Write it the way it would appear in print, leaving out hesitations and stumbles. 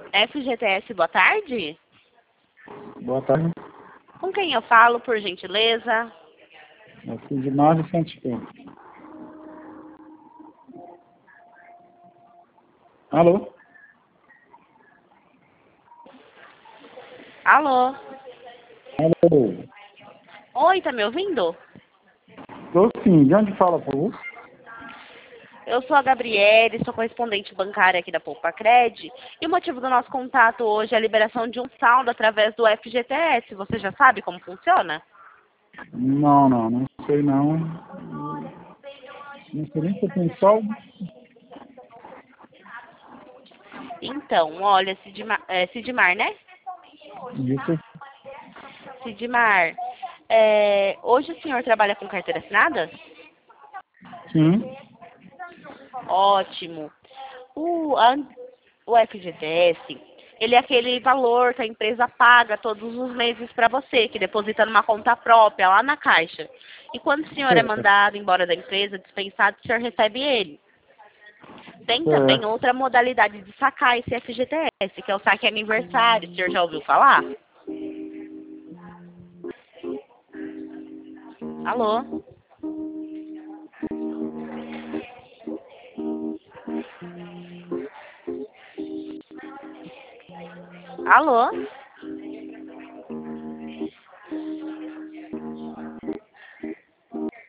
FGTS, boa tarde. Boa tarde. Com quem eu falo, por gentileza? É Sidmar de Santos Pinto. Alô? Alô? Alô? Oi, tá me ouvindo? Tô sim. De onde fala, por favor? Eu sou a Gabriele, sou correspondente bancária aqui da Poupa Cred. E o motivo do nosso contato hoje é a liberação de um saldo através do FGTS. Você já sabe como funciona? Não sei não. Não sei nem se eu tenho saldo. Então, olha, Sidmar, né? Isso Sidmar, hoje o senhor trabalha com carteira assinada? sim. Ótimo. O FGTS, ele é aquele valor que a empresa paga todos os meses para você, que deposita numa conta própria, lá na Caixa. E quando o senhor é Certo, mandado embora da empresa, dispensado, o senhor recebe ele. Tem também certo. outra modalidade de sacar esse FGTS, que é o saque aniversário. O senhor já ouviu falar? Alô? Alô?